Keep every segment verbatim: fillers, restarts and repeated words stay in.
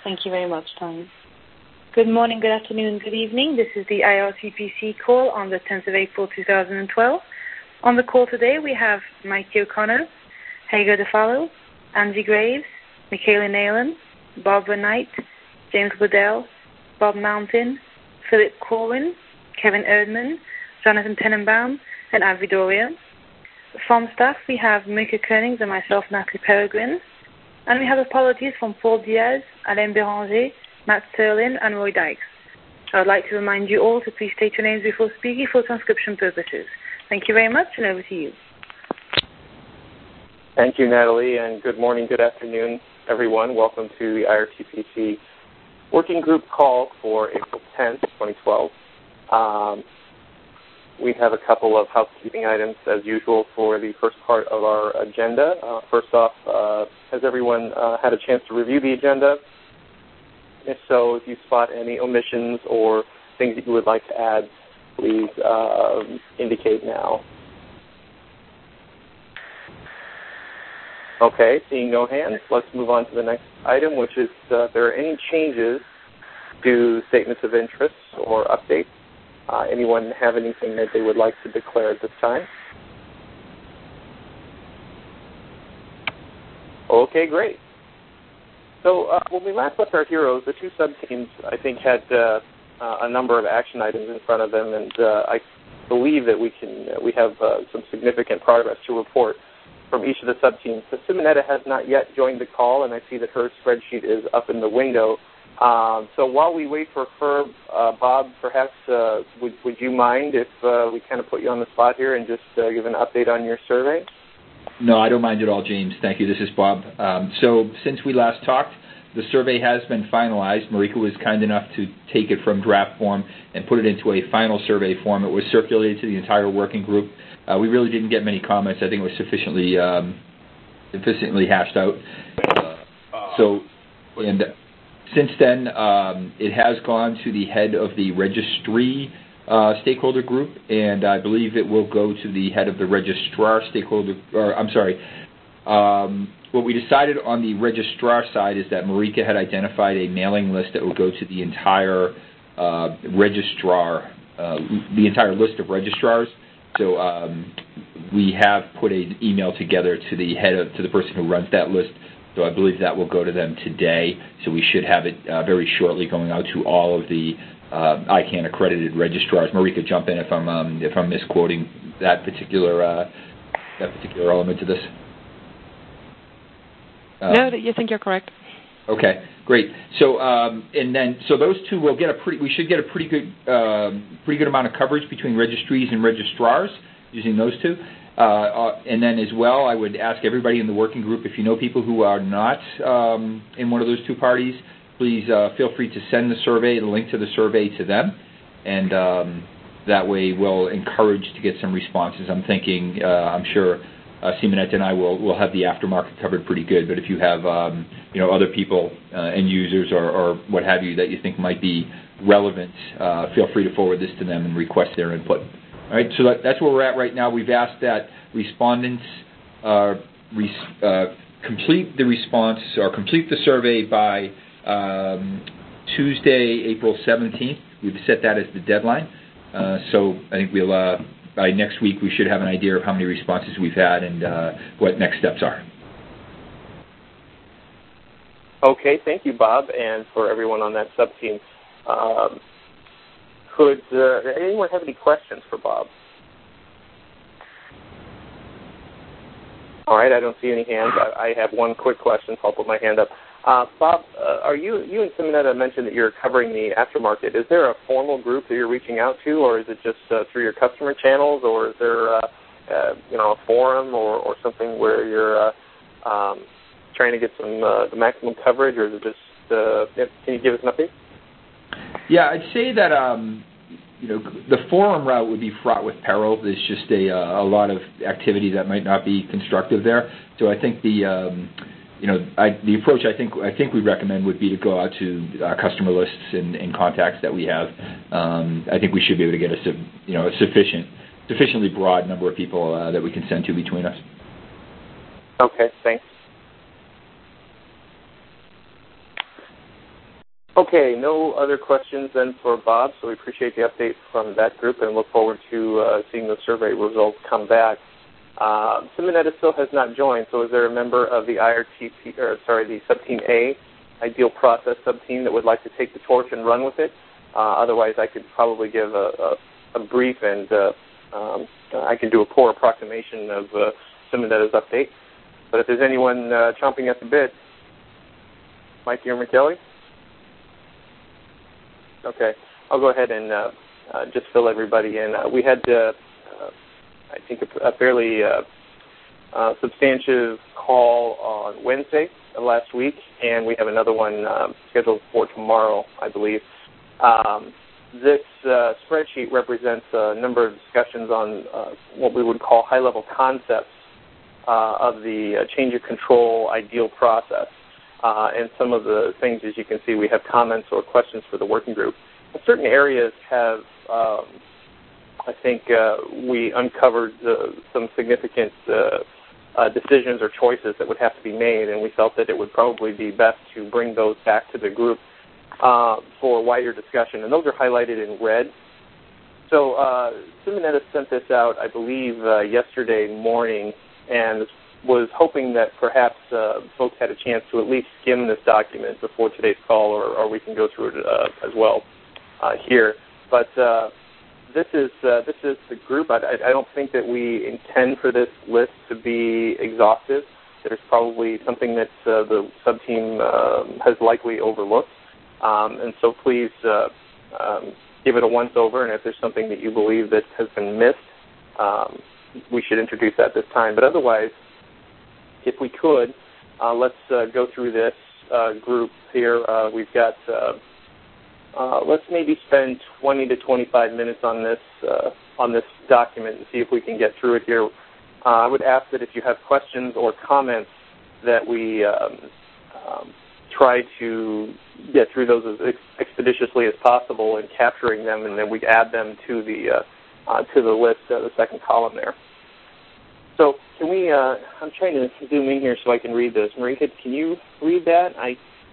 Thank you very much, Tom. Good morning, good afternoon, good evening. This is the I R C P C call on the tenth of April, two thousand twelve. On the call today, we have Mikey O'Connor, Hager DeFallo, Andy Graves, Michaela Nayland, Barbara Knight, James Waddell, Bob Mountain, Philip Corwin, Kevin Erdman, Jonathan Tenenbaum, and Avi Doria. From staff, we have Marika Koenings and myself, Natalie Peregrine. And we have apologies from Paul Diaz, Alain Beranger, Matt Sterling, and Roy Dykes. I would like to remind you all to please state your names before speaking for transcription purposes. Thank you very much, and over to you. Thank you, Natalie, and good morning, good afternoon, everyone. Welcome to the I R T P C Working Group call for April tenth, twenty twelve. Um, we have a couple of housekeeping items, as usual, for the first part of our agenda. Uh, first off, uh, has everyone uh, had a chance to review the agenda? If so, if you spot any omissions or things that you would like to add, please uh, indicate now. Okay, seeing no hands, let's move on to the next item, which is uh, if there are any changes to statements of interest or updates. Uh, anyone have anything that they would like to declare at this time? Okay, great. So uh, when we last left our heroes, the two sub-teams, I think, had uh, uh, a number of action items in front of them, and uh, I believe that we can uh, we have uh, some significant progress to report from each of the sub-teams. So Simonetta has not yet joined the call, and I see that her spreadsheet is up in the window. Um, so while we wait for Ferb, uh, Bob, perhaps uh, would, would you mind if uh, we kind of put you on the spot here and just uh, give an update on your survey? No, I don't mind at all, James. Thank you. This is Bob. Um, so since we last talked, the survey has been finalized. Marika was kind enough to take it from draft form and put it into a final survey form. It was circulated to the entire working group. Uh, we really didn't get many comments. I think it was sufficiently um, sufficiently hashed out. Uh, so, and since then, um, it has gone to the head of the registry uh, stakeholder group, and I believe it will go to the head of the registrar stakeholder. Or I'm sorry. Um, what we decided on the registrar side is that Marika had identified a mailing list that would go to the entire uh, registrar, uh, the entire list of registrars. So um, we have put an email together to the head of, to the person who runs that list. So I believe that will go to them today. So we should have it uh, very shortly going out to all of the uh, I CANN accredited registrars. Marika, jump in if I'm um, if I'm misquoting that particular uh, that particular element to this. Um, no, you think you're correct. Okay, great. So um, and then so those two will get a pretty. We should get a pretty good um, pretty good amount of coverage between registries and registrars using those two. Uh, uh, and then as well, I would ask everybody in the working group, if you know people who are not um, in one of those two parties, please uh, feel free to send the survey, the link to the survey to them, and um, that way we'll encourage to get some responses. I'm thinking, uh, I'm sure uh, Simonetta and I will will have the aftermarket covered pretty good, but if you have um, you know other people, uh, end users or, or what have you that you think might be relevant, uh, feel free to forward this to them and request their input. All right, so that, that's where we're at right now. We've asked that respondents uh, res, uh, complete the response or complete the survey by um, Tuesday, April seventeenth. We've set that as the deadline. Uh, so I think we'll uh, by next week we should have an idea of how many responses we've had and uh, what next steps are. Okay, thank you, Bob, and for everyone on that sub-team. Um, Could uh, anyone have any questions for Bob? All right, I don't see any hands. I, I have one quick question, so I'll put my hand up. Uh, Bob, uh, are you you and Simonetta mentioned that you're covering the aftermarket. Is there a formal group that you're reaching out to, or is it just uh, through your customer channels, or is there uh, uh, you know a forum or, or something where you're uh, um, trying to get some uh, the maximum coverage, or is it just uh, can you give us an update? Yeah, I'd say that um, you know the forum route would be fraught with peril. There's just a, uh, a lot of activity that might not be constructive there. So I think the um, you know I, the approach I think I think we'd recommend would be to go out to our customer lists and, and contacts that we have. Um, I think we should be able to get a you know a sufficient sufficiently broad number of people uh, that we can send to between us. Okay, thanks. Okay, no other questions then for Bob, so we appreciate the update from that group and look forward to uh, seeing the survey results come back. Uh, Simonetta still has not joined, so is there a member of the I R T P, or sorry, the Subteam A, Ideal Process Subteam, that would like to take the torch and run with it? Uh, otherwise, I could probably give a, a, a brief and uh, um, I can do a poor approximation of uh, Simonetta's update. But if there's anyone uh, chomping at the bit, Mikey or McKelly? Okay, I'll go ahead and uh, uh, just fill everybody in. Uh, we had, uh, uh, I think, a, a fairly uh, uh, substantive call on Wednesday of last week, and we have another one um, scheduled for tomorrow, I believe. Um, this uh, spreadsheet represents a number of discussions on uh, what we would call high-level concepts uh, of the uh, change of control ideal process. Uh, and some of the things, as you can see, we have comments or questions for the working group. And certain areas have, um, I think, uh, we uncovered uh, some significant uh, uh, decisions or choices that would have to be made, and we felt that it would probably be best to bring those back to the group uh, for wider discussion. And those are highlighted in red. So uh, Simonetta sent this out, I believe, uh, yesterday morning, and was hoping that perhaps uh, folks had a chance to at least skim this document before today's call, or, or we can go through it uh, as well uh, here. But uh, this is uh, this is the group. I, I don't think that we intend for this list to be exhaustive. There's probably something that uh, the sub-team uh, has likely overlooked. Um, and so please uh, um, give it a once-over, and if there's something that you believe that has been missed, um, we should introduce that this time. But otherwise, if we could, uh, let's uh, go through this uh, group here. Uh, we've got, uh, uh, let's maybe spend twenty to twenty-five minutes on this uh, on this document and see if we can get through it here. Uh, I would ask that if you have questions or comments that we um, um, try to get through those as ex- expeditiously as possible and capturing them, and then we add them to the uh, uh, to the list, uh, the second column there. So can we, uh, I'm trying to zoom in here so I can read this. Marika, can you read that? I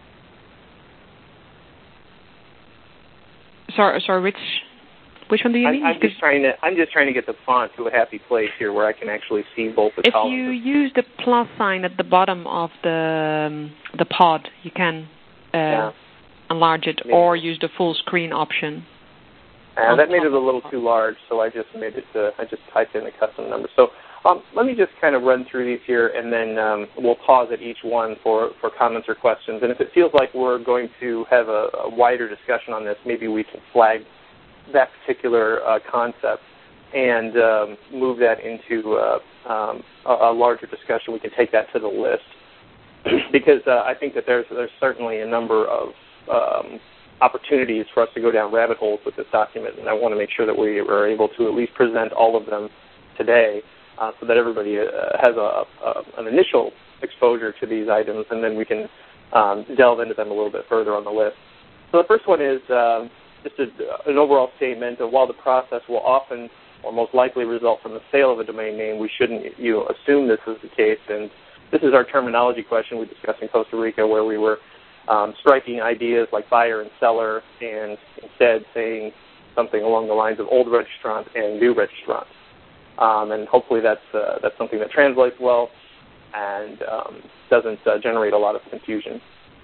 Sorry, sorry, which which one do you I'm, mean? I'm just trying to I'm just trying to get the font to a happy place here where I can actually see both the if columns. If you use the plus sign at the bottom of the um, the pod, you can uh, yeah. enlarge it, Maybe. or use the full screen option. Uh, that made it a little too large, so I just made it. Uh, I just typed in a custom number. So um, let me just kind of run through these here, and then um, we'll pause at each one for, for comments or questions. And if it feels like we're going to have a, a wider discussion on this, maybe we can flag that particular uh, concept and um, move that into uh, um, a, a larger discussion. We can take that to the list because uh, I think that there's there's certainly a number of um, opportunities for us to go down rabbit holes with this document, and I want to make sure that we are able to at least present all of them today uh, so that everybody uh, has a, a, an initial exposure to these items, and then we can um, delve into them a little bit further on the list. So the first one is um, just a, an overall statement of while the process will often or most likely result from the sale of a domain name, we shouldn't you know, assume this is the case. And this is our terminology question we discussed in Costa Rica, where we were Um, striking ideas like buyer and seller, and instead saying something along the lines of old registrant and new registrant. Um, and hopefully that's uh, that's something that translates well and um, doesn't uh, generate a lot of confusion.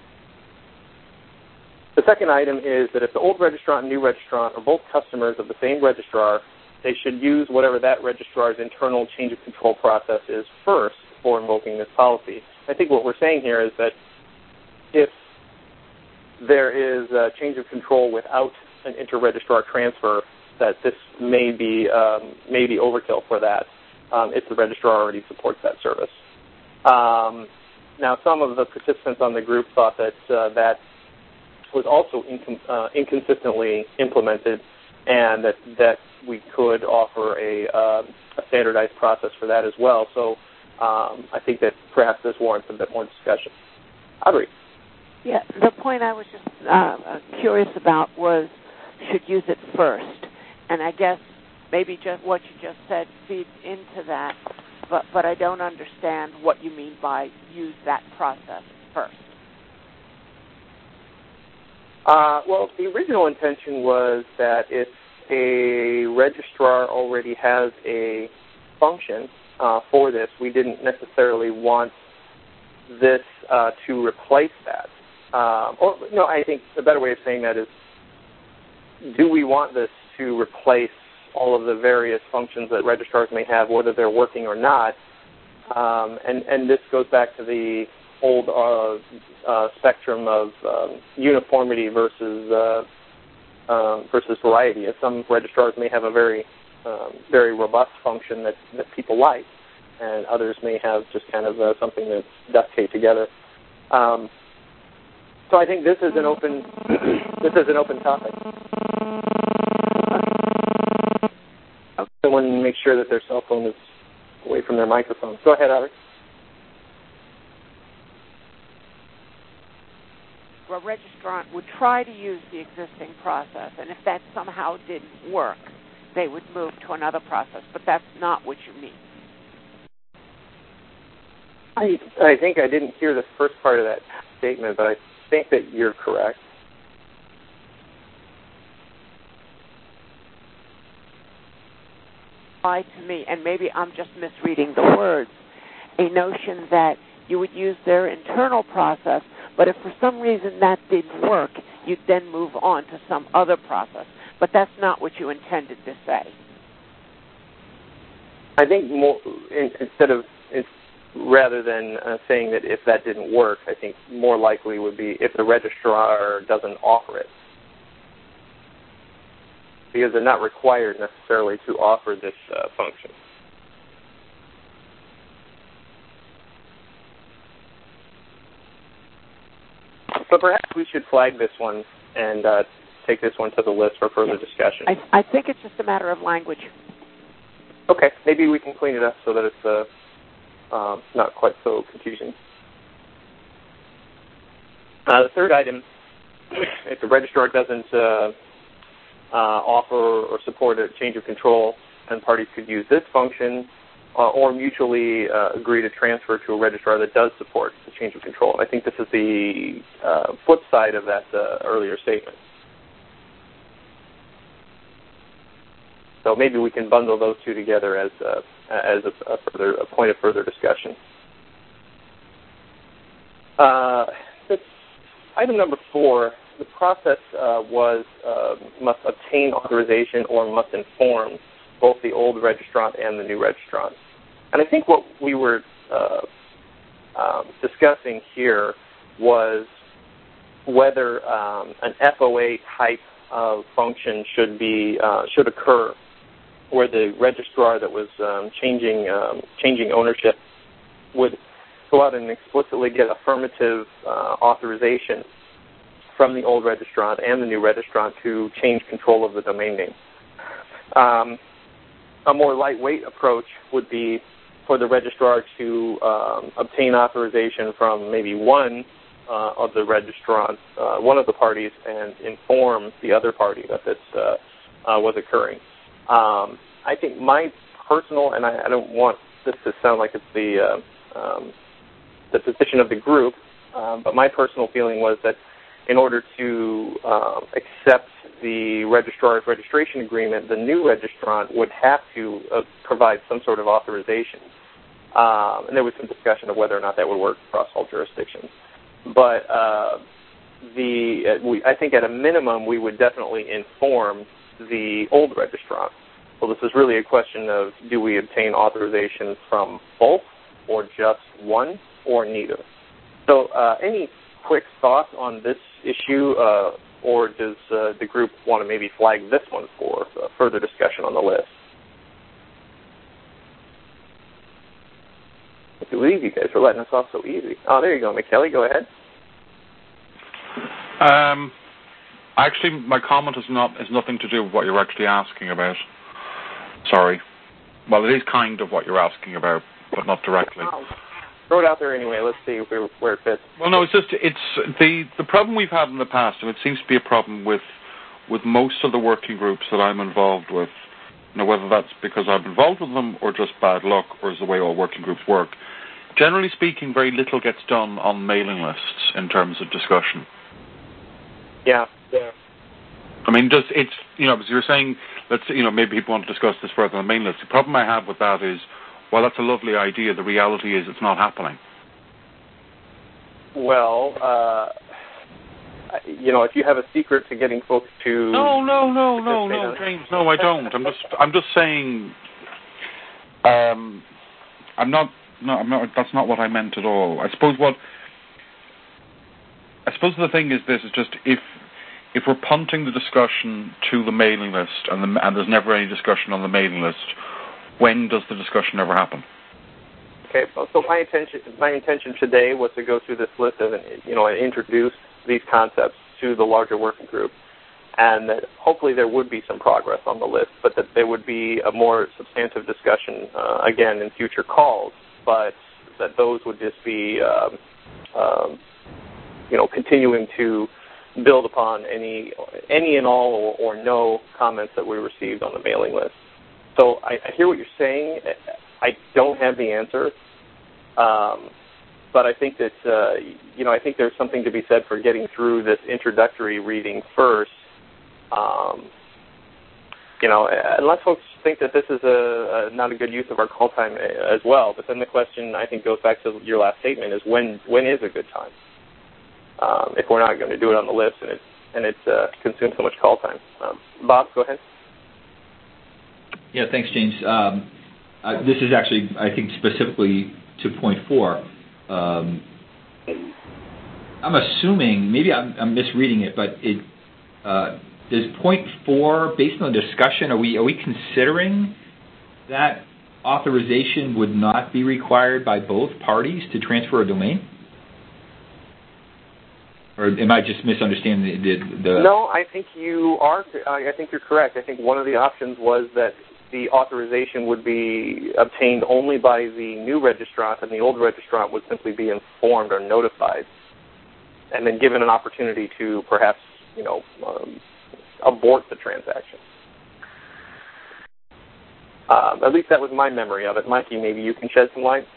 The second item is that if the old registrant and new registrant are both customers of the same registrar, they should use whatever that registrar's internal change of control process is first before invoking this policy. I think what we're saying here is that if there is a change of control without an inter-registrar transfer, that this may be um, may be overkill for that um, if the registrar already supports that service. Um, now, some of the participants on the group thought that uh, that was also incom- uh, inconsistently implemented, and that that we could offer a, uh, a standardized process for that as well. So um, I think that perhaps this warrants a bit more discussion. Audrey. Yeah, the point I was just uh, curious about was should use it first. And I guess maybe just what you just said feeds into that, but, but I don't understand what you mean by use that process first. Uh, well, the original intention was that if a registrar already has a function uh, for this, we didn't necessarily want this uh, to replace that. Um, or no, I think the better way of saying that is, do we want this to replace all of the various functions that registrars may have, whether they're working or not? Um, and, and this goes back to the old uh, uh, spectrum of um, uniformity versus uh, um, versus variety. Some registrars may have a very um, very robust function that, that people like, and others may have just kind of uh, something that's duct taped together. Um, so I think this is an open this is an open topic. Someone make sure that their cell phone is away from their microphone. Go ahead, Alex. A registrant would try to use the existing process, and if that somehow didn't work, they would move to another process. But that's not what you mean. I, I think I didn't hear the first part of that statement, but I think that you're correct. To me, and maybe I'm just misreading the words, a notion that you would use their internal process, but if for some reason that didn't work, you'd then move on to some other process. But that's not what you intended to say. I think more in, instead of it's, rather than uh, saying that if that didn't work, I think more likely would be if the registrar doesn't offer it. Because they're not required necessarily to offer this uh, function. But perhaps we should flag this one and uh, take this one to the list for further yes. discussion. I, I think it's just a matter of language. Okay, maybe we can clean it up so that it's uh, um, not quite so confusing. Uh, the third item, if the registrar doesn't uh, uh, offer or support a change of control, then parties could use this function uh, or mutually uh, agree to transfer to a registrar that does support the change of control. I think this is the uh, flip side of that uh, earlier statement. So maybe we can bundle those two together as uh, as a, a, further, a point of further discussion. Uh, item number four, the process uh, was uh, must obtain authorization or must inform both the old registrant and the new registrant. And I think what we were uh, um, discussing here was whether um, an F O A type of function should be uh, should occur, where the registrar that was um, changing um, changing ownership would go out and explicitly get affirmative uh, authorization from the old registrant and the new registrant to change control of the domain name. Um, a more lightweight approach would be for the registrar to um, obtain authorization from maybe one uh, of the registrants, uh, one of the parties, and inform the other party that this uh, uh, was occurring. Um, I think my personal, and I, I don't want this to sound like it's the uh, um, the position of the group, um, but my personal feeling was that in order to um, accept the registrar's registration agreement, the new registrant would have to uh, provide some sort of authorization. Um, and there was some discussion of whether or not that would work across all jurisdictions. But uh, the uh, we, I think at a minimum we would definitely inform the old registrant. So this is really a question of, do we obtain authorization from both or just one or neither? So uh, any quick thoughts on this issue, uh, or does uh, the group want to maybe flag this one for uh, further discussion on the list? I believe you guys are letting us off so easy. Oh, there you go, McKelly. Go ahead. Um, actually, my comment is not is nothing to do with what you're actually asking about. Sorry. Well, it is kind of what you're asking about, but not directly. Oh. Throw it out there anyway. Let's see where, where it fits. Well, no, it's just it's the the problem we've had in the past, and it seems to be a problem with with most of the working groups that I'm involved with. You know, whether that's because I'm involved with them or just bad luck, or is the way all working groups work. Generally speaking, very little gets done on mailing lists in terms of discussion. Yeah, yeah. I mean, just it's you know, as you're saying, let's you know, maybe people want to discuss this further on the main list. The problem I have with that is, while that's a lovely idea, the reality is it's not happening. Well, uh, you know, if you have a secret to getting folks to no, no, no, no, no, James, no, I don't. I'm just, I'm just saying. Um, I'm not. No, I'm not. That's not what I meant at all. I suppose what. I suppose the thing is this is just if if we're punting the discussion to the mailing list and, the, and there's never any discussion on the mailing list, when does the discussion ever happen? Okay, so my intention my intention today was to go through this list and you know and introduce these concepts to the larger working group, and that hopefully there would be some progress on the list, but that there would be a more substantive discussion uh, again in future calls, but that those would just be um, um, you know continuing to build upon any any and all or, or no comments that we received on the mailing list. So I, I hear what you're saying. I don't have the answer, um, but I think that uh, you know I think there's something to be said for getting through this introductory reading first. Um, you know, unless folks think that this is a, a not a good use of our call time as well. But then the question I think goes back to your last statement: is when when is a good time? Um, if we're not going to do it on the list and it and it uh, consumes so much call time. Um, Bob, go ahead. Yeah, thanks, James. Um, uh, this is actually, I think, specifically to point four. Um, I'm assuming, maybe I'm, I'm misreading it, but it uh, does point four, based on the discussion, are we are we considering that authorization would not be required by both parties to transfer a domain? Or am I just misunderstanding the, the, the... No, I think you are. I think you're correct. I think one of the options was that the authorization would be obtained only by the new registrant, and the old registrant would simply be informed or notified, and then given an opportunity to perhaps, you know, um, abort the transaction. Um, at least that was my memory of it. Mikey, maybe you can shed some light.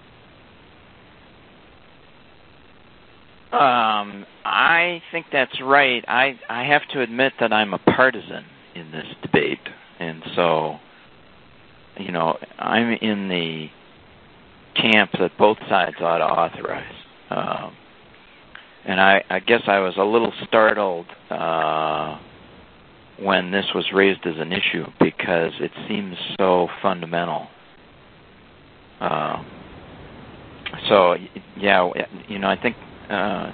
Um, I think that's right. I I have to admit that I'm a partisan in this debate, and so, you know, I'm in the camp that both sides ought to authorize. Um, and I, I guess I was a little startled uh, when this was raised as an issue because it seems so fundamental. Uh, so, yeah, you know, I think Uh,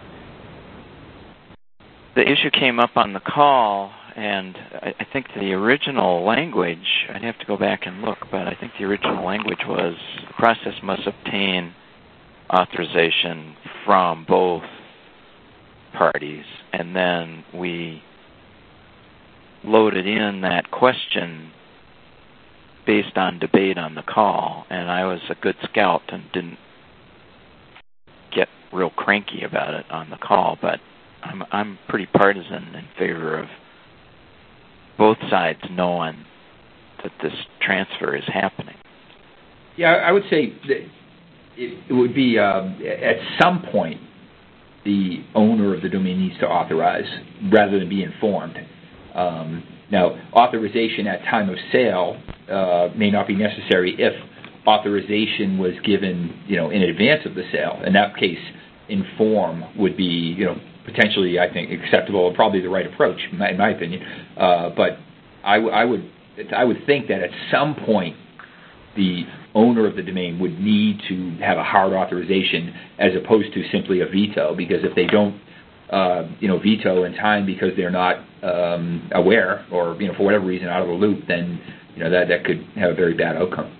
the issue came up on the call, and I, I think the original language, I'd have to go back and look, but I think the original language was the process must obtain authorization from both parties, and then we loaded in that question based on debate on the call, and I was a good scout and didn't get real cranky about it on the call, but I'm I'm pretty partisan in favor of both sides knowing that this transfer is happening. Yeah, I would say that it, it would be um, at some point the owner of the domain needs to authorize rather than be informed. Um, now, authorization at time of sale uh, may not be necessary if authorization was given, you know, in advance of the sale. In that case, inform would be, you know, potentially, I think, acceptable and probably the right approach, in my, in my opinion. Uh, but I, w- I would, I would think that at some point, the owner of the domain would need to have a hard authorization as opposed to simply a veto. Because if they don't, uh, you know, veto in time because they're not um, aware or, you know, for whatever reason out of the loop, then, you know, that that could have a very bad outcome.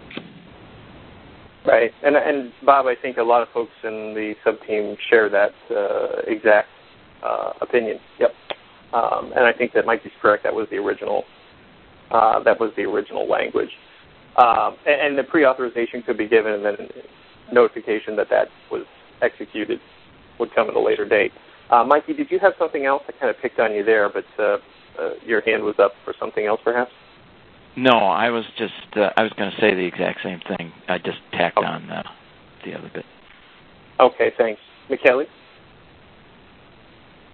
Right, and and Bob, I think a lot of folks in the sub-team share that uh, exact uh, opinion. Yep, um, and I think that Mike is correct. That was the original. Uh, that was the original language, um, and, and the pre-authorization could be given, and then notification that that was executed would come at a later date. Uh, Mikey, did you have something else? I kind of picked on you there, but uh, uh, your hand was up for something else, perhaps. No, I was just, uh, I was going to say the exact same thing. I just tacked okay. on uh, the other bit. Okay, thanks. McKelly?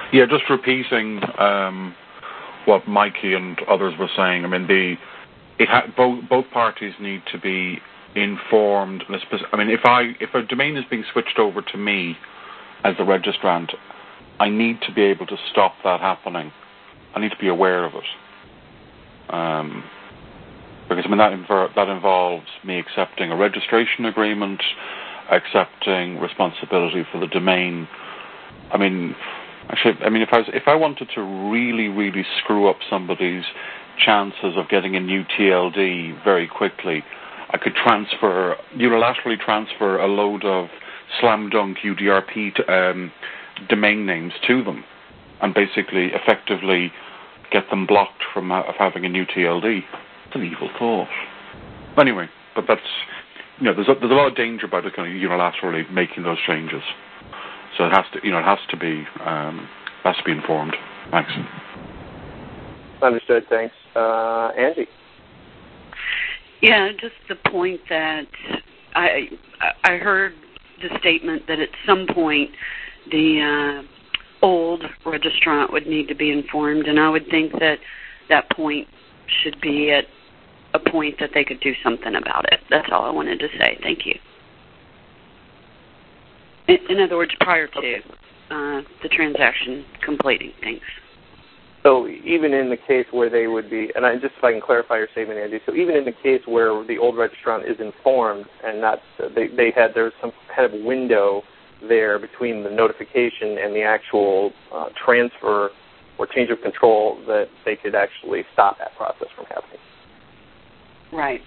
Yeah, just repeating um, what Mikey and others were saying. I mean, the it ha- both both parties need to be informed. I mean, if I if a domain is being switched over to me as the registrant, I need to be able to stop that happening. I need to be aware of it. Um, because I mean that inver- that involves me accepting a registration agreement, accepting responsibility for the domain. I mean, actually, I mean if I was, if I wanted to really really screw up somebody's chances of getting a new T L D very quickly, I could transfer unilaterally transfer a load of slam dunk U D R P to, um, domain names to them, and basically effectively get them blocked from uh, of having a new T L D. It's an evil thought. Anyway, but that's you know there's a, there's a lot of danger about it kind of unilaterally making those changes. So it has to you know it has to be um, has to be informed. Thanks. Understood. Thanks, uh, Angie. Yeah, just the point that I I heard the statement that at some point the uh, old registrant would need to be informed, and I would think that that point should be at a point that they could do something about it. That's all I wanted to say. Thank you. In, in other words, prior to uh, the transaction completing. Thanks. So even in the case where they would be, and I, just if I can clarify your statement, Andy, so even in the case where the old registrant is informed and not, they, they had, there's some kind of window there between the notification and the actual uh, transfer or change of control, that they could actually stop that process from happening. Right.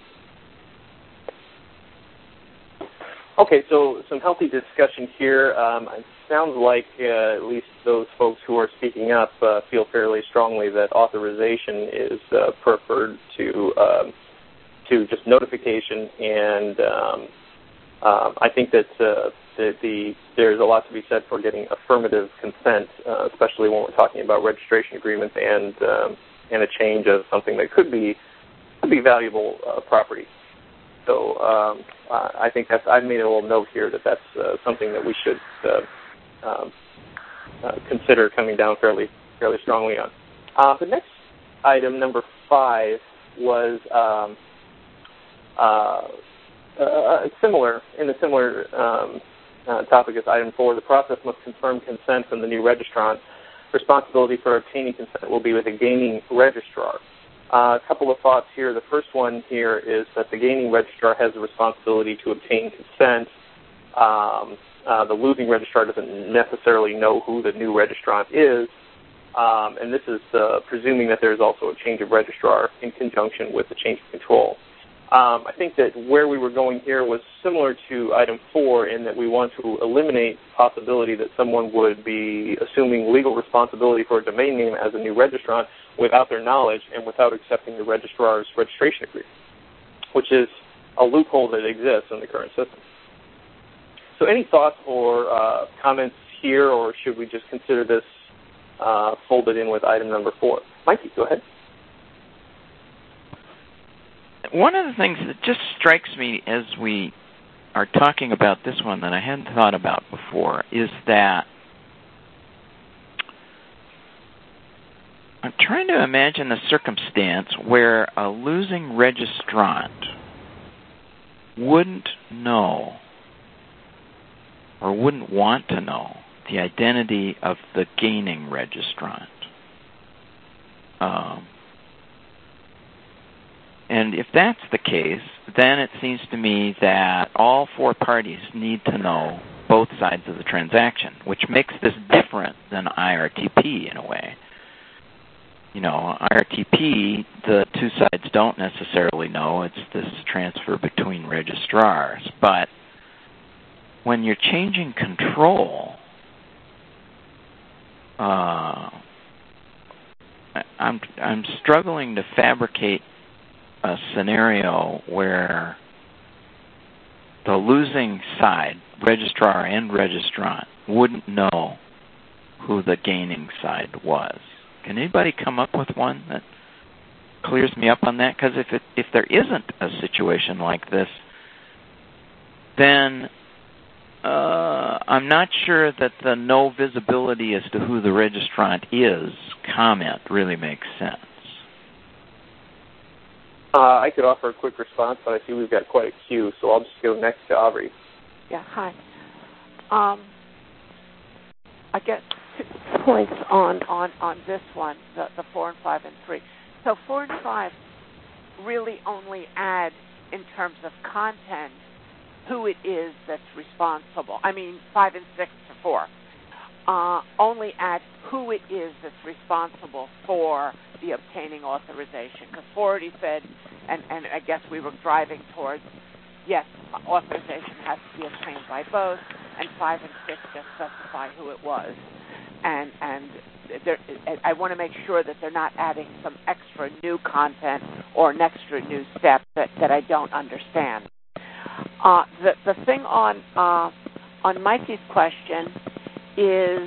Okay, so some healthy discussion here. Um, it sounds like uh, at least those folks who are speaking up uh, feel fairly strongly that authorization is uh, preferred to um, to just notification, and um, uh, I think that uh, the, the there's a lot to be said for getting affirmative consent, uh, especially when we're talking about registration agreements and um, and a change of something that could be could be valuable uh, property. So um, uh, I think that's, I've made a little note here that that's uh, something that we should uh, um, uh, consider coming down fairly fairly strongly on. Uh, the next item, number five, was um, uh, uh, similar in a similar um, uh, topic as item four. The process must confirm consent from the new registrant. Responsibility for obtaining consent will be with the gaining registrar. Uh, a couple of thoughts here. The first one here is that the gaining registrar has the responsibility to obtain consent. Um, uh, the losing registrar doesn't necessarily know who the new registrant is, um, and this is uh, presuming that there's also a change of registrar in conjunction with the change of control. Um, I think that where we were going here was similar to item four in that we want to eliminate the possibility that someone would be assuming legal responsibility for a domain name as a new registrant without their knowledge and without accepting the registrar's registration agreement, which is a loophole that exists in the current system. So any thoughts or uh, comments here, or should we just consider this uh, folded in with item number four? Mikey, go ahead. One of the things that just strikes me as we are talking about this one that I hadn't thought about before is that I'm trying to imagine a circumstance where a losing registrant wouldn't know or wouldn't want to know the identity of the gaining registrant. Um, and if that's the case, then it seems to me that all four parties need to know both sides of the transaction, which makes this different than I R T P in a way. You know, I R T P, the two sides don't necessarily know. It's this transfer between registrars. But when you're changing control, uh, I'm I'm struggling to fabricate a scenario where the losing side, registrar and registrant, wouldn't know who the gaining side was. Can anybody come up with one that clears me up on that? Because if it, if there isn't a situation like this, then uh, I'm not sure that the no visibility as to who the registrant is comment really makes sense. Uh, I could offer a quick response, but I see we've got quite a queue, so I'll just go next to Aubrey. Yeah, hi. Um, I get two points on, on, on this one, the, the four and five and three. So four and five really only add, in terms of content, who it is that's responsible. I mean, five and six to four. Uh, only add who it is that's responsible for the obtaining authorization. Because four already said, and, and I guess we were driving towards, yes, authorization has to be obtained by both, and five and six just specify who it was. And and I want to make sure that they're not adding some extra new content or an extra new step that, that I don't understand. Uh, the the thing on uh, on Mikey's question is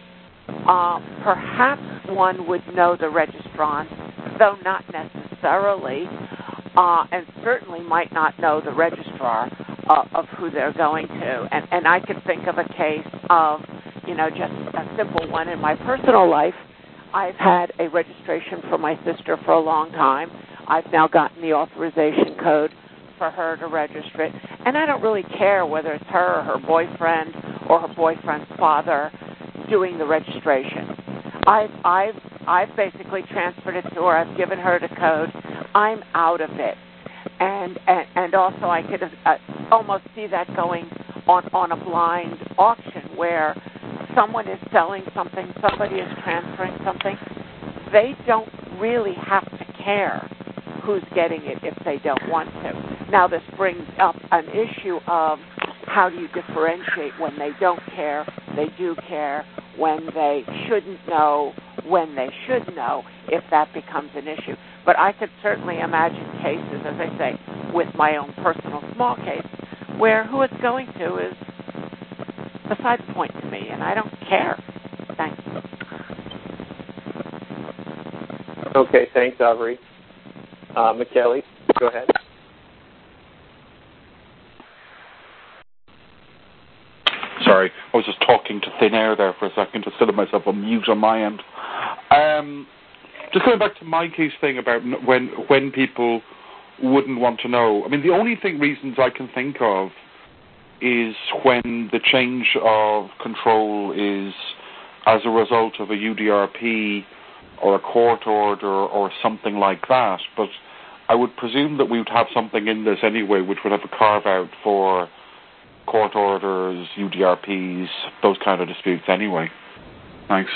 uh, perhaps one would know the registrant, though not necessarily, uh, and certainly might not know the registrar uh, of who they're going to. And, and I can think of a case of, you know, just a simple one in my personal life. I've had a registration for my sister for a long time. I've now gotten the authorization code for her to register it. And I don't really care whether it's her or her boyfriend or her boyfriend's father doing the registration. I've, I've, I've basically transferred it to her. I've given her the code. I'm out of it. And, and, and also I could uh, almost see that going on, on a blind auction where someone is selling something, somebody is transferring something. They don't really have to care who's getting it if they don't want to. Now, this brings up an issue of how do you differentiate when they don't care, they do care, when they shouldn't know, when they should know, if that becomes an issue. But I could certainly imagine cases, as I say, with my own personal small case, where who it's going to is beside the point to me, and I don't care. Thanks. Okay, thanks, Aubrey. Uh, McKelly, go ahead. Sorry, I was just talking to thin air there for a second, just set myself on mute on my end. Um, just going back to Mikey's thing about when when people wouldn't want to know. I mean, the only thing reasons I can think of is when the change of control is as a result of a U D R P or a court order or something like that. But I would presume that we would have something in this anyway which would have a carve-out for court orders, U D R Ps, those kind of disputes anyway. Thanks.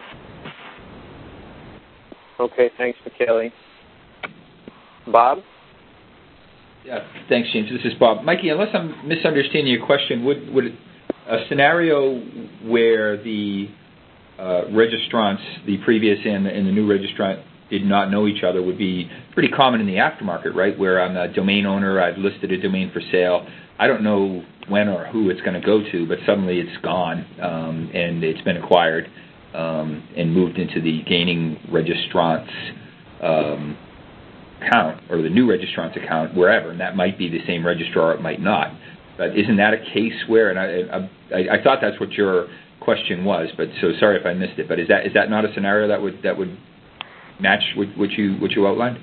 Okay, thanks, McKelly. Bob? Yeah, thanks, James. This is Bob. Mikey, unless I'm misunderstanding your question, would, would a scenario where the uh, registrants, the previous and the, and the new registrant, did not know each other would be pretty common in the aftermarket, right? Where I'm a domain owner, I've listed a domain for sale. I don't know when or who it's going to go to, but suddenly it's gone um, and it's been acquired um, and moved into the gaining registrant's um, account or the new registrant's account, wherever, and that might be the same registrar, it might not. But isn't that a case where, and I, I, I thought that's what your question was, but so sorry if I missed it, but is that is that not a scenario that would that would match what, what you what you outlined?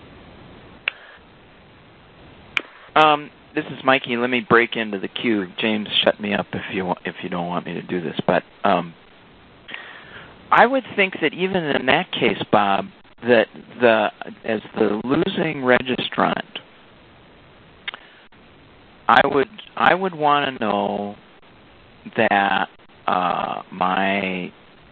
Um, this is Mikey. Let me break into the queue. James, shut me up if you want, if you don't want me to do this. But um, I would think that even in that case, Bob, that the as the losing registrant, I would I would want to know that uh, my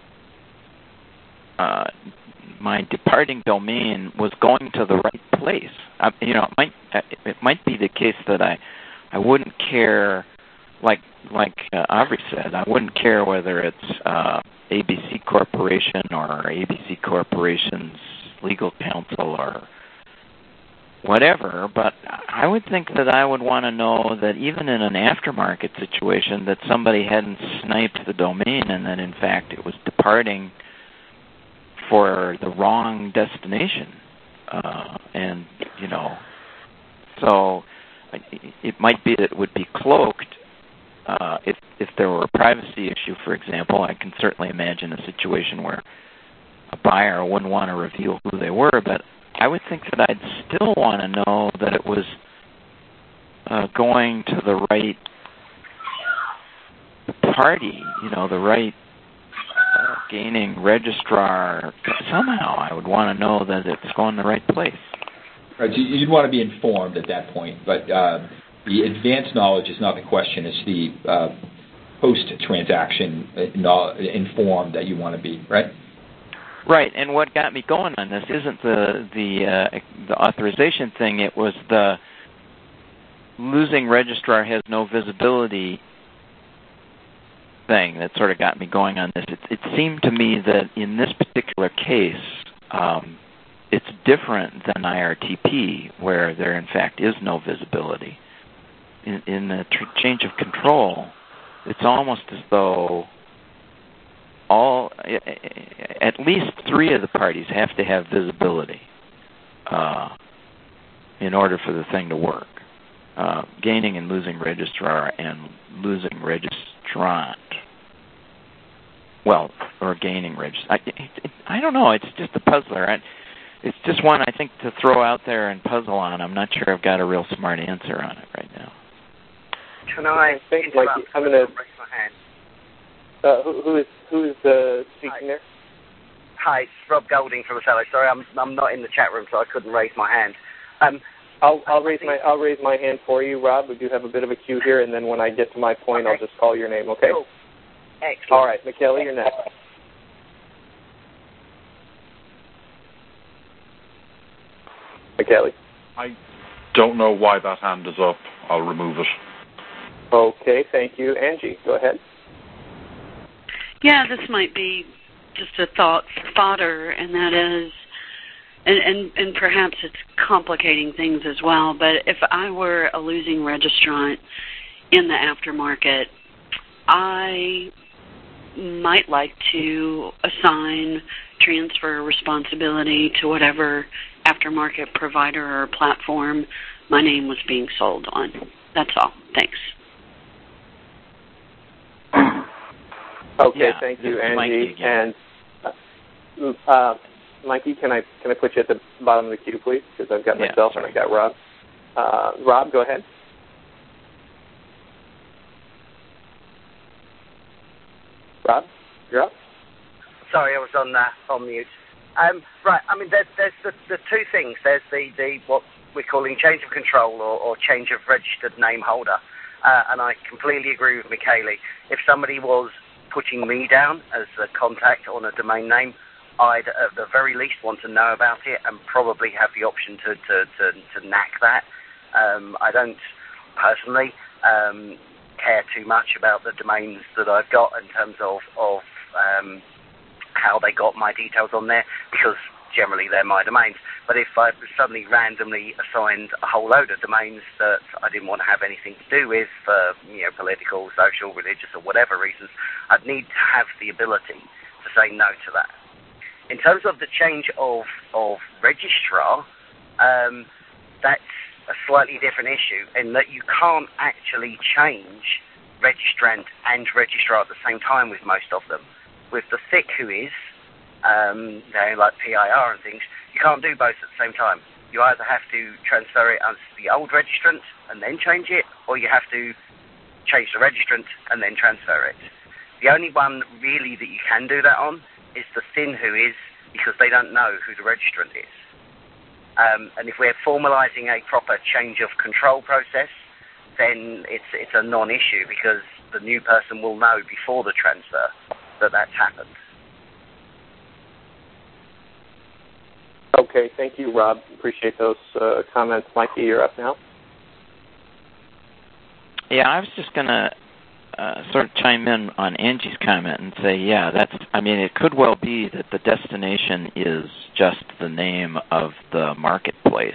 uh, my departing domain was going to the right place. I, you know, it might it might be the case that I I wouldn't care, like like uh, Aubrey said, I wouldn't care whether it's uh, A B C Corporation or A B C Corporation's legal counsel or whatever, but I would think that I would want to know that even in an aftermarket situation that somebody hadn't sniped the domain and that in fact it was departing for the wrong destination. Uh, and, you know, so it might be that it would be cloaked uh, if if there were a privacy issue, for example, I can certainly imagine a situation where a buyer wouldn't want to reveal who they were, but I would think that I'd still want to know that it was uh, going to the right party, you know, the right uh, gaining registrar. Somehow I would want to know that it's going to the right place. Right, so you'd want to be informed at that point, but uh, the advanced knowledge is not the question. It's the uh, post-transaction informed that you want to be, right? Right, and what got me going on this isn't the the uh, the authorization thing. It was the losing registrar has no visibility thing that sort of got me going on this. It, it seemed to me that in this particular case, um, it's different than I R T P, where there in fact is no visibility. In, in the tr- change of control, it's almost as though all, at least three of the parties have to have visibility uh, in order for the thing to work. Uh, gaining and losing registrar and losing registrant. Well, or gaining registrar. I, I don't know. It's just a puzzler. I, it's just one I think to throw out there and puzzle on. I'm not sure I've got a real smart answer on it right now. Can I think, Mikey, I'm going to raise my hand? Uh, who, who is who is uh, speaking Hi. there? Hi, it's Rob Golding from Othello. Sorry, I'm I'm not in the chat room, so I couldn't raise my hand. Um, I'll I'll raise my I'll raise my hand for you, Rob. We do have a bit of a queue here, and then when I get to my point, okay. I'll just call your name. Okay. Cool. Excellent. All right, McKelly, you're next. McKelly. I don't know why that hand is up. I'll remove it. Okay, thank you, Angie. Go ahead. Yeah, this might be just a thought for fodder, and that is, and, and, and perhaps it's complicating things as well, but if I were a losing registrant in the aftermarket, I might like to assign transfer responsibility to whatever aftermarket provider or platform my name was being sold on. That's all. Thanks. Okay, yeah, thank you, Angie. Mikey and uh, uh, Mikey, can I can I put you at the bottom of the queue, please? Because I've got yeah, myself sorry. and I've got Rob. Uh, Rob, go ahead. Rob, you're up. Sorry, I was on uh, on mute. Um, right, I mean, there's, there's the, the two things. There's the, the what we're calling change of control or, or change of registered name holder. Uh, and I completely agree with Michele. If somebody was putting me down as a contact on a domain name, I'd at the very least want to know about it and probably have the option to, to, to, to knack that. Um, I don't personally um, care too much about the domains that I've got in terms of, of um, how they got my details on there, because generally they're my domains. But if I suddenly randomly assigned a whole load of domains that I didn't want to have anything to do with for, you know, political, social, religious, or whatever reasons, I'd need to have the ability to say no to that. In terms of the change of, of registrar, um, that's a slightly different issue in that you can't actually change registrant and registrar at the same time with most of them. With the thick who is, um, you know, like P I R and things, you can't do both at the same time. You either have to transfer it as the old registrant and then change it, or you have to change the registrant and then transfer it. The only one really that you can do that on is the thin who is, because they don't know who the registrant is. Um, and if we're formalising a proper change of control process, then it's it's a non-issue because the new person will know before the transfer that that's happened. Okay, thank you, Rob. Appreciate those uh, comments. Mikey, you're up now. Yeah, I was just going to uh, sort of chime in on Angie's comment and say, yeah, that's, I mean, it could well be that the destination is just the name of the marketplace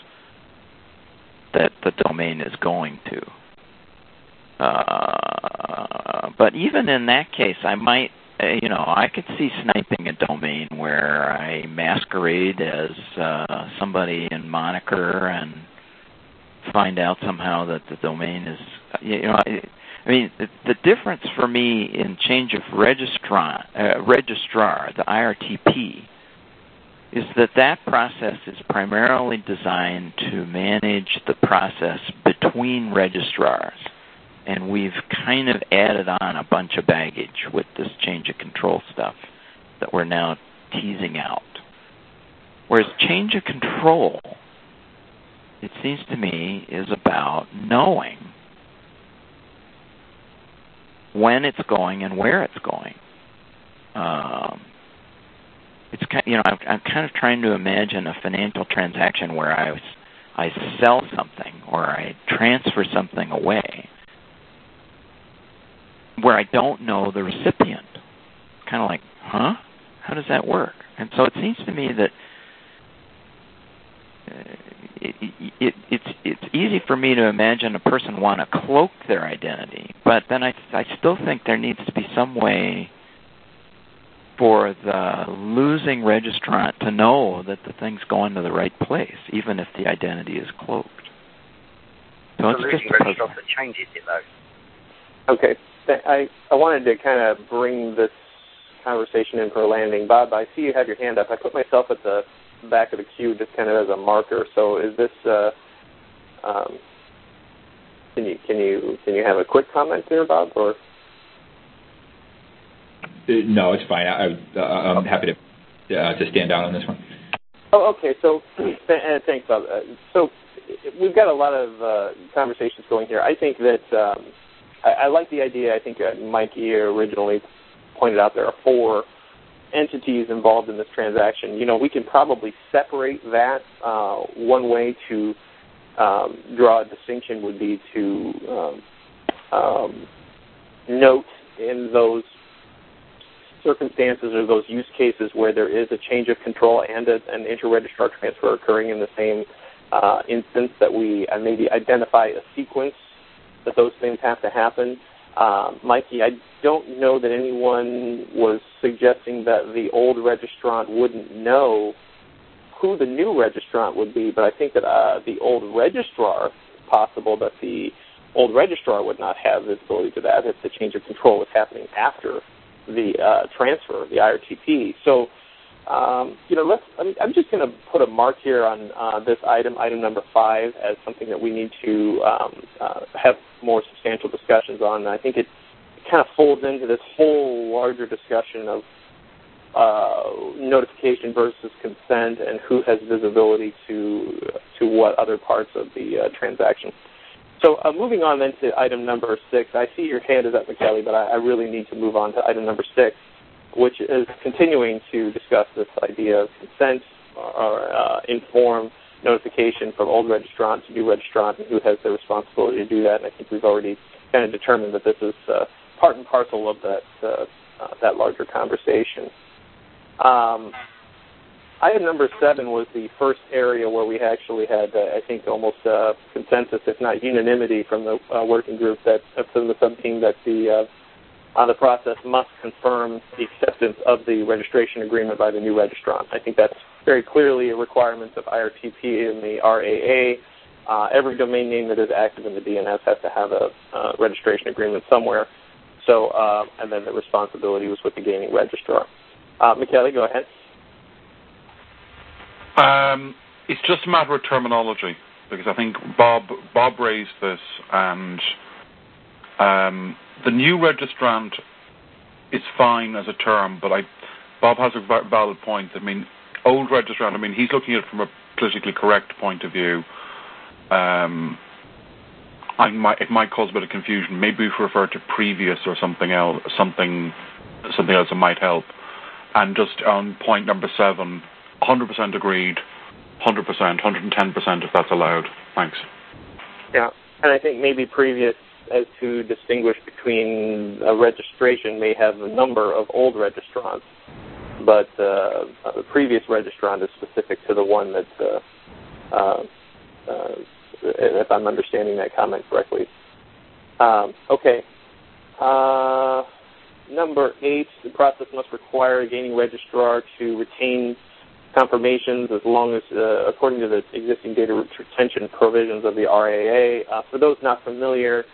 that the domain is going to. Uh, but even in that case, I might, you know, I could see sniping a domain where I masquerade as uh, somebody in moniker and find out somehow that the domain is, you know, I mean, the, the difference for me in change of registrar, uh, registrar, the I R T P, is that that process is primarily designed to manage the process between registrars. And we've kind of added on a bunch of baggage with this change of control stuff that we're now teasing out. Whereas change of control, it seems to me, is about knowing when it's going and where it's going. Um, it's kind, you know, I'm, I'm kind of trying to imagine a financial transaction where I was, I sell something or I transfer something away, where I don't know the recipient. Kind of like, huh? How does that work? And so it seems to me that uh, it, it, it's it's easy for me to imagine a person want to cloak their identity, but then I I still think there needs to be some way for the losing registrant to know that the thing's going to the right place, even if the identity is cloaked. So the it's losing just a registrant that changes it, though. Okay. I, I wanted to kind of bring this conversation in for a landing. Bob, I see you have your hand up. I put myself at the back of the queue just kind of as a marker. So is this, uh, um, can you can you can you have a quick comment there, Bob? Or uh, no, it's fine. I, I, I'm okay. happy to uh, to stand down on this one. Oh, okay. So thanks, Bob. Uh, so we've got a lot of uh, conversations going here. I think that. Um, I, I like the idea. I think uh, Mikey originally pointed out there are four entities involved in this transaction. You know, we can probably separate that. Uh, one way to um, draw a distinction would be to um, um, note in those circumstances or those use cases where there is a change of control and a, an inter-registrar transfer occurring in the same uh, instance that we uh, maybe identify a sequence that those things have to happen. Um, Mikey, I don't know that anyone was suggesting that the old registrant wouldn't know who the new registrant would be, but I think that uh, the old registrar, it's possible that the old registrar would not have visibility to that if the change of control was happening after the uh, transfer, the I R T P. So, um, you know, let's. I'm, I'm just going to put a mark here on uh, this item, item number five, as something that we need to um, uh, have more substantial discussions on. And I think it kind of folds into this whole larger discussion of uh, notification versus consent and who has visibility to to what other parts of the uh, transaction. So uh, moving on then to item number six. I see your hand is up, McKelly, but I, I really need to move on to item number six, which is continuing to discuss this idea of consent or uh, informed notification from old registrant to new registrant and who has the responsibility to do that. And I think we've already kind of determined that this is uh, part and parcel of that uh, uh, that larger conversation. Um, item number seven was the first area where we actually had, uh, I think, almost uh, consensus, if not unanimity, from the uh, working group that uh, from the sub-team that the uh, uh, the process must confirm the acceptance of the registration agreement by the new registrant. I think that's very clearly a requirement of I R T P and the R A A. Uh, every domain name that is active in the D N S has to have a uh, registration agreement somewhere. So, uh, and then the responsibility was with the gaming registrar. Uh, McKelly, go ahead. Um, it's just a matter of terminology, because I think Bob Bob raised this, and um, the new registrant is fine as a term, but I, Bob has a valid point. I mean, old registrant, I mean, he's looking at it from a politically correct point of view. Um, I might, it might cause a bit of confusion. Maybe if we refer to previous or something else, something, something else that might help. And just on point number seven, one hundred percent agreed, one hundred percent, one hundred ten percent if that's allowed. Thanks. Yeah, and I think maybe previous as to distinguish between a registration may have a number of old registrants, but uh, the previous registrant is specific to the one that, uh, uh, uh, if I'm understanding that comment correctly. Um, okay. Uh, number eight, the process must require a gaming registrar to retain confirmations as long as, uh, according to the existing data retention provisions of the R A A. Uh, for those not familiar,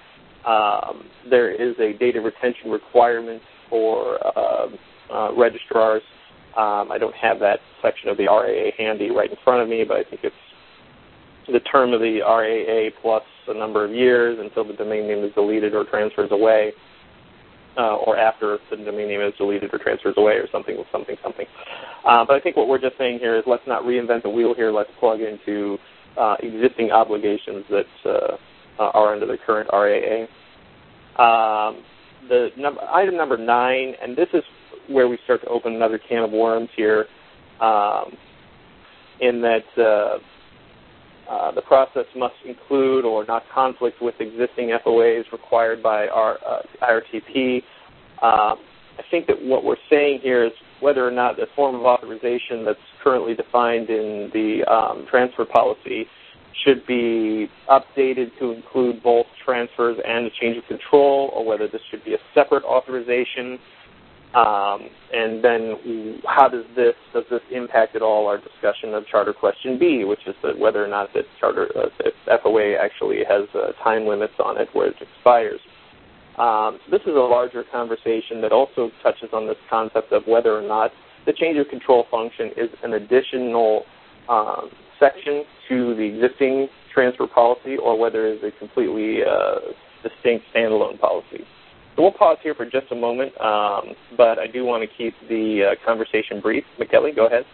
Um, there is a data retention requirement for uh, uh, registrars. Um, I don't have that section of the R A A handy right in front of me, but I think it's the term of the R A A plus a number of years until the domain name is deleted or transfers away, uh, or after the domain name is deleted or transfers away, or something with something, something. Uh, but I think what we're just saying here is let's not reinvent the wheel here. Let's plug into uh, existing obligations that uh, are under the current R A A. Um, the number, item number nine, and this is where we start to open another can of worms here, um, in that uh, uh, the process must include or not conflict with existing F O As required by our uh, I R T P. Um, I think that what we're saying here is whether or not the form of authorization that's currently defined in the um, transfer policy should be updated to include both transfers and a change of control, or whether this should be a separate authorization. Um, and then how does this does this impact at all our discussion of Charter Question B, which is that whether or not that Charter uh, that F O A actually has uh, time limits on it where it expires. Um, so this is a larger conversation that also touches on this concept of whether or not the change of control function is an additional um, section to the existing transfer policy, or whether it is a completely uh, distinct standalone policy. So we'll pause here for just a moment, um, but I do want to keep the uh, conversation brief. McKelly, go ahead.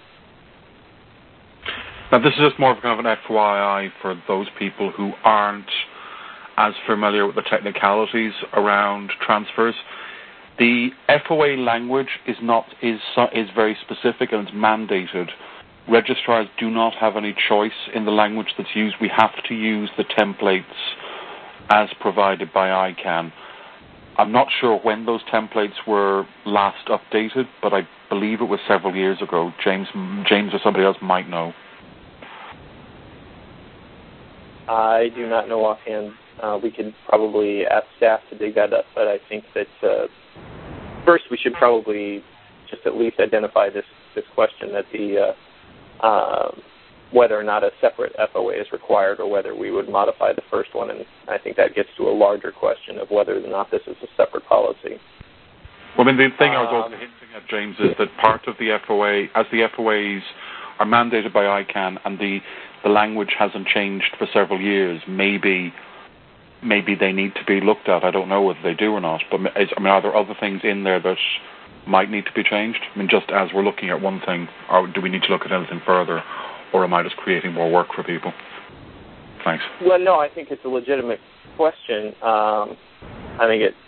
Now, this is just more of kind of an F Y I for those people who aren't as familiar with the technicalities around transfers. The F O A language is not is is very specific, and it's mandated. Registrars do not have any choice in the language that's used. We have to use the templates as provided by I CANN. I'm not sure when those templates were last updated, but I believe it was several years ago. James, James or somebody else might know. I do not know offhand. Uh, we could probably ask staff to dig that up, but I think that uh, first we should probably just at least identify this, this question that the uh, uh, whether or not a separate F O A is required, or whether we would modify the first one, and I think that gets to a larger question of whether or not this is a separate policy. Well, I mean, the thing um, I was also hinting at, James, is that part of the F O A, as the F O As are mandated by I CANN, and the, the language hasn't changed for several years, maybe maybe they need to be looked at. I don't know whether they do or not, but I mean, are there other things in there that might need to be changed? I mean, just as we're looking at one thing, or do we need to look at anything further? Or am I just creating more work for people? Thanks. Well, no, I think it's a legitimate question. Um, I think it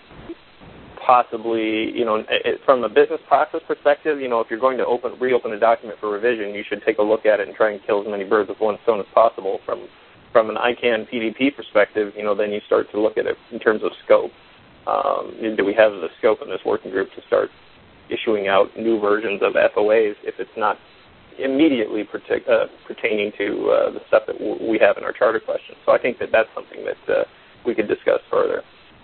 possibly, you know, it, from a business process perspective, you know, if you're going to open, reopen a document for revision, you should take a look at it and try and kill as many birds with one stone as possible. From from an I CANN P D P perspective, you know, then you start to look at it in terms of scope. Um, do we have the scope in this working group to start issuing out new versions of F O As if it's not immediately partic- uh, pertaining to uh, the stuff that w- we have in our charter questions? So I think that that's something that uh, we could discuss further.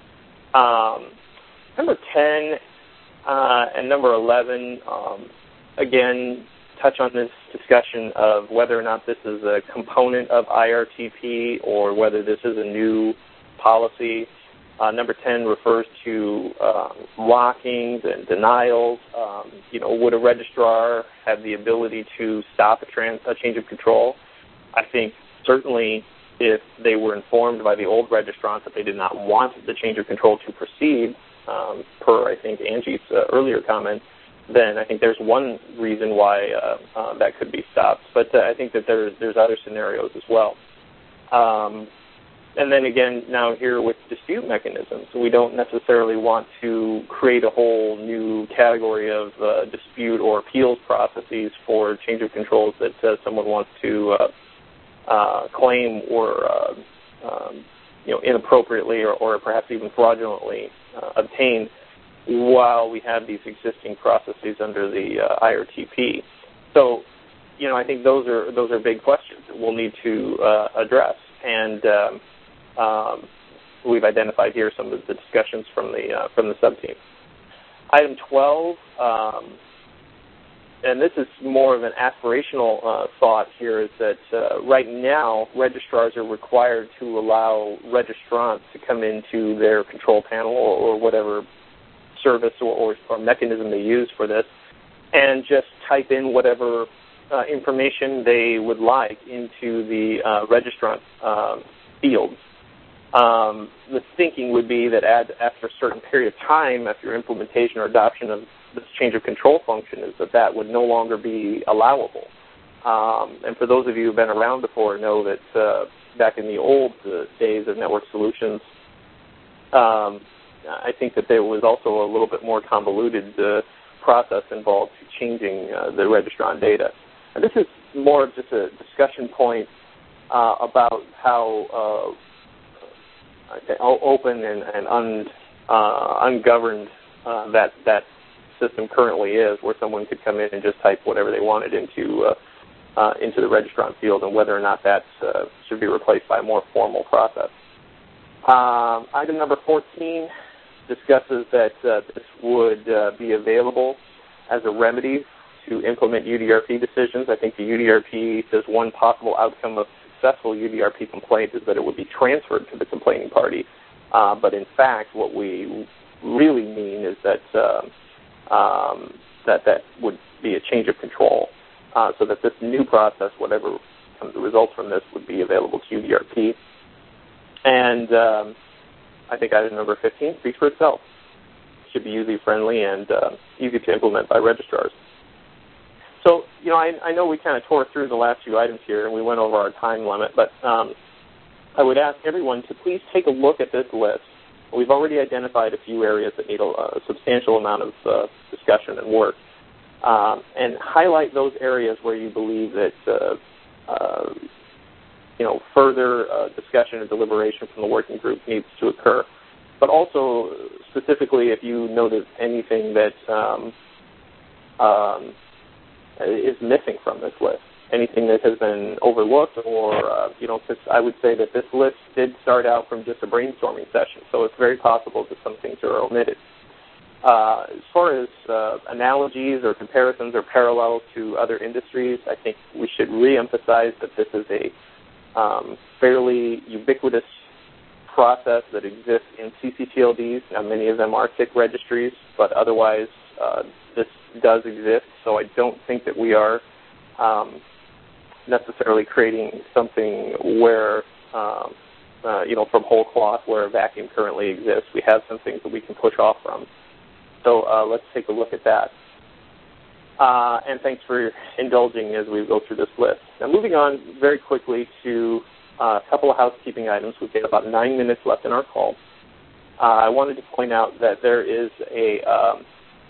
Um, number ten uh, and number eleven, um, again, touch on this discussion of whether or not this is a component of I R T P or whether this is a new policy. Uh, number ten refers to um, lockings and denials. Um, you know, would a registrar have the ability to stop a, trans- a change of control? I think certainly if they were informed by the old registrant that they did not want the change of control to proceed, um, per, I think, Angie's uh, earlier comment, then I think there's one reason why uh, uh, that could be stopped. But uh, I think that there, there's other scenarios as well. Um, And then again, now here with dispute mechanisms, we don't necessarily want to create a whole new category of uh, dispute or appeals processes for change of controls that uh, someone wants to uh, uh, claim or uh, um, you know, inappropriately or, or perhaps even fraudulently uh, obtain while we have these existing processes under the uh, I R T P. So, you know, I think those are those are big questions that we'll need to uh, address. And um, Um, we've identified here some of the discussions from the uh, from the sub-team. Item twelve, um, and this is more of an aspirational uh, thought here, is that uh, right now registrars are required to allow registrants to come into their control panel or, or whatever service or, or, or mechanism they use for this and just type in whatever uh, information they would like into the uh, registrant uh, field. Um, the thinking would be that add, after a certain period of time, after your implementation or adoption of this change of control function, is that that would no longer be allowable. Um, and for those of you who have been around before know that uh, back in the old uh, days of network solutions, um, I think that there was also a little bit more convoluted uh, process involved to changing uh, the registrant data. And this is more of just a discussion point uh, about how uh, okay, open and, and un, uh, ungoverned uh, that that system currently is, where someone could come in and just type whatever they wanted into uh, uh, into the registrant field, and whether or not that uh, should be replaced by a more formal process. Um, item number fourteen discusses that uh, this would uh, be available as a remedy to implement U D R P decisions. I think the U D R P says one possible outcome of successful U D R P complaint is that it would be transferred to the complaining party. Uh, but in fact, what we really mean is that uh, um, that that would be a change of control, uh, so that this new process, whatever comes the results from this, would be available to U D R P. And um, I think item number fifteen speaks for itself. It should be user-friendly and uh, easy to implement by registrars. So, you know, I, I know we kind of tore through the last few items here, and we went over our time limit, but um, I would ask everyone to please take a look at this list. We've already identified a few areas that need a, a substantial amount of uh, discussion and work, um, and highlight those areas where you believe that uh, uh, you know further uh, discussion and deliberation from the working group needs to occur. But also, specifically, if you notice anything that um, um, is missing from this list, anything that has been overlooked, or, uh, you know, because I would say that this list did start out from just a brainstorming session, so it's very possible that some things are omitted. Uh, as far as uh, analogies or comparisons or parallels to other industries, I think we should reemphasize that this is a um, fairly ubiquitous process that exists in C C T L Ds. Now, many of them are thick registries, but otherwise uh, this does exist, so I don't think that we are um, necessarily creating something where, um, uh, you know, from whole cloth where a vacuum currently exists. We have some things that we can push off from. So uh, let's take a look at that. Uh, and thanks for indulging as we go through this list. Now, moving on very quickly to uh, a couple of housekeeping items. We've got about nine minutes left in our call. Uh, I wanted to point out that there is a um,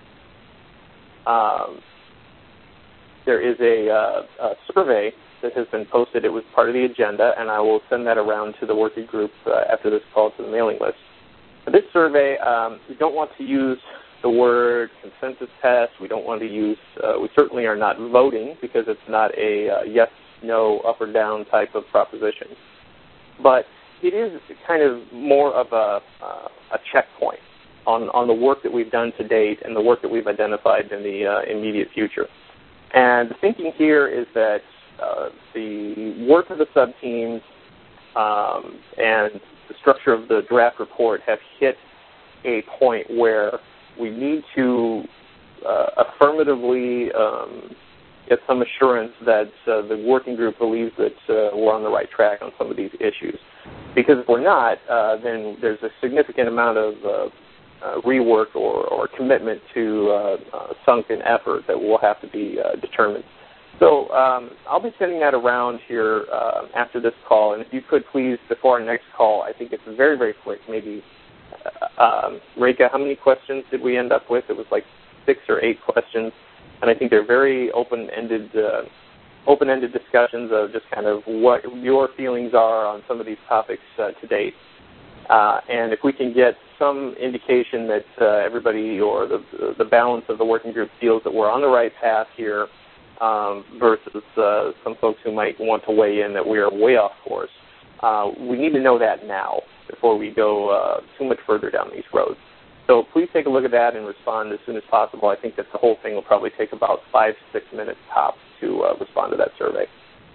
um, there is a, uh, a survey that has been posted. It was part of the agenda, and I will send that around to the working group uh, after this call to the mailing list. For this survey, um, we don't want to use the word consensus test. We don't want to use, uh, we certainly are not voting because it's not a uh, yes, no, up or down type of proposition. But it is kind of more of a, uh, a checkpoint on, on the work that we've done to date and the work that we've identified in the uh, immediate future. And the thinking here is that uh, the work of the sub-teams um, and the structure of the draft report have hit a point where we need to uh, affirmatively um, get some assurance that uh, the working group believes that uh, we're on the right track on some of these issues. Because if we're not, uh, then there's a significant amount of uh, uh, rework or, or commitment to uh, uh, sunken effort that will have to be uh, determined. So um, I'll be sending that around here uh, after this call. And if you could please, before our next call, I think it's very, very quick, maybe, uh, um, Reka, how many questions did we end up with? It was like six or eight questions. And I think they're very open-ended uh, open-ended discussions of just kind of what your feelings are on some of these topics uh, to date. Uh, and if we can get some indication that uh, everybody or the, the balance of the working group feels that we're on the right path here um, versus uh, some folks who might want to weigh in that we are way off course, uh, we need to know that now before we go uh, too much further down these roads. So please take a look at that and respond as soon as possible. I think that the whole thing will probably take about five, six minutes tops to uh, respond to that survey.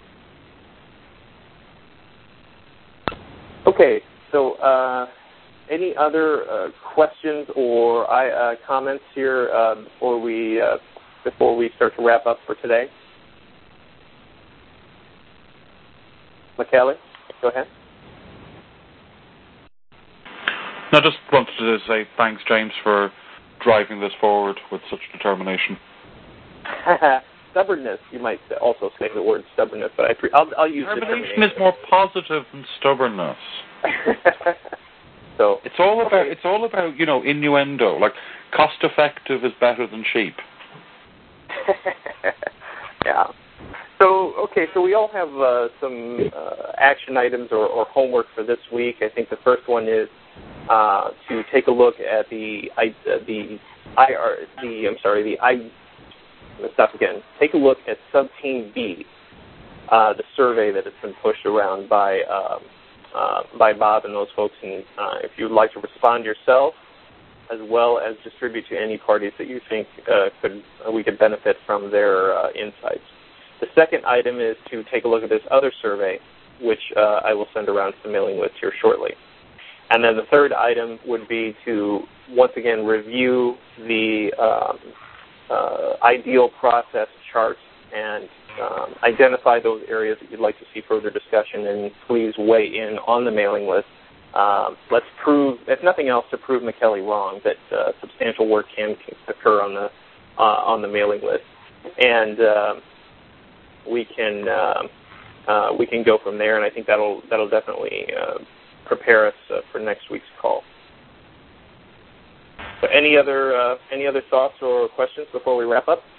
Okay, so uh, any other uh, questions or uh, comments here uh, before we uh, before we start to wrap up for today? McKelly, go ahead. I just wanted to say thanks, James, for driving this forward with such determination. Stubbornness, you might also say the word stubbornness, but I pre- I'll, I'll use determination. Determination is more positive than stubbornness. So it's all about it's all about you know innuendo. Like cost effective is better than cheap. Yeah. So okay, so we all have uh, some uh, action items or, or homework for this week. I think the first one is uh, to take a look at the I, uh, the I R the I'm sorry the I. Let's stop again. Take a look at Subteam B, uh, the survey that has been pushed around by um, uh, by Bob and those folks. And uh, if you'd like to respond yourself, as well as distribute to any parties that you think uh, could uh, we could benefit from their uh, insights. The second item is to take a look at this other survey, which uh, I will send around to the mailing list here shortly. And then the third item would be to once again review the um, Uh, ideal process charts and um, identify those areas that you'd like to see further discussion, and please weigh in on the mailing list. Um, let's prove, if nothing else, to prove McKelly wrong, that uh, substantial work can occur on the uh, on the mailing list, and uh, we can uh, uh, we can go from there. And I think that'll that'll definitely uh, prepare us uh, for next week's call. So any other uh, any other thoughts or questions before we wrap up?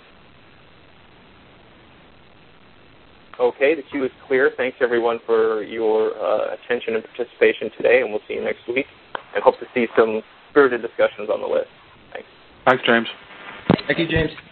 Okay, the queue is clear. Thanks everyone for your uh, attention and participation today, and we'll see you next week. And hope to see some spirited discussions on the list. Thanks. Thanks, James. Thank you, James.